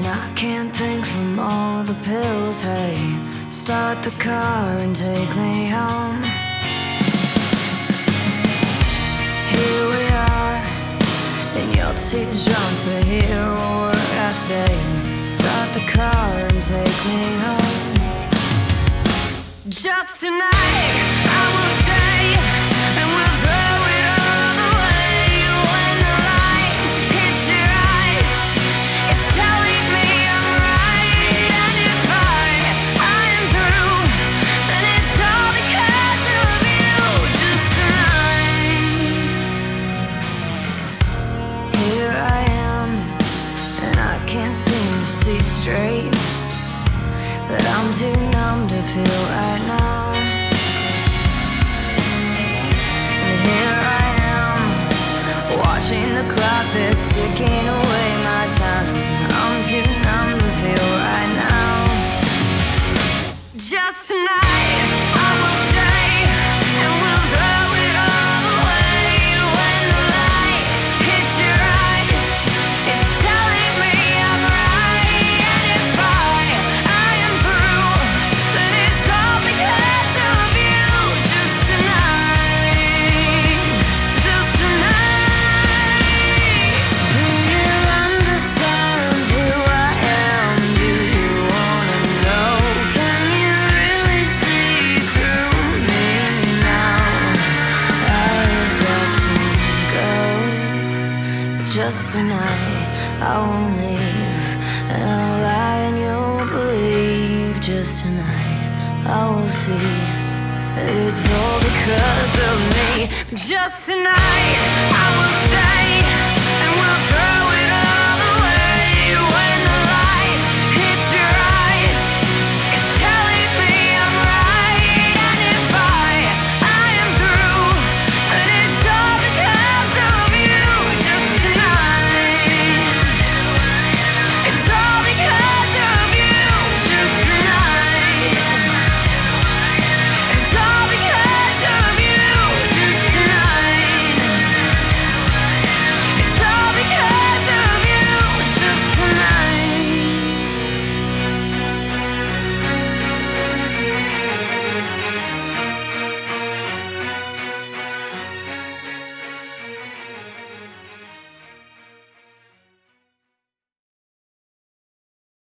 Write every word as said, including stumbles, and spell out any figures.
And I can't think from all the pills. Hey, start the car and take me home. Here we are, and you're too drunk to hear a word I say. Start the car and take me home. Just tonight, I will stay, and we'll throw it all away. When the light hits your eyes, it's telling me I'm right. And if I, I am through, then it's all because of you. Just tonight. Here I am, and I can't seem to see straight, but I'm too numb to feel right now. And here I am, watching the clock that's ticking away my time. I'm too numb to feel right now. Just tonight, I will stay, and we'll throw it all away. When the light hits your eyes, it's telling me I'm right. And if I, I am through, then it's all because of you. Just tonight, just tonight. Do you understand who I am? Do you wanna know? Can you really see through me now? I've got to go, but just tonight I won't leave, and I'll lie and you'll believe. Just tonight I will see that it's all because of me. Just tonight I will stay,